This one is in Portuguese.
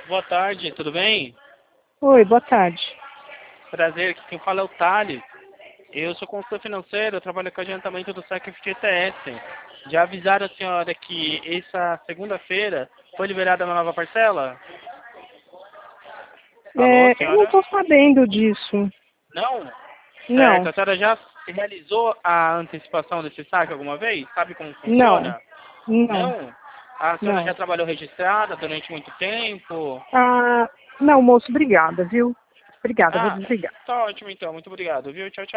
Boa tarde, tudo bem? Oi, boa tarde. Prazer, aqui quem fala é o Thales. Eu sou consultor financeiro, eu trabalho com adiantamento do SAC FGTS. Já avisaram a senhora que essa segunda-feira foi liberada uma nova parcela? Alô, Eu não senhora? estou sabendo disso. Não? Certo, Não, a senhora já realizou a antecipação desse saque alguma vez? Sabe como não, funciona? não, Não? A senhora já não. trabalhou registrada durante muito tempo? Ah, não, moço, obrigada, viu? Obrigada, vou Ah, desligar. tá ótimo então, muito obrigado, viu? Tchau, tchau.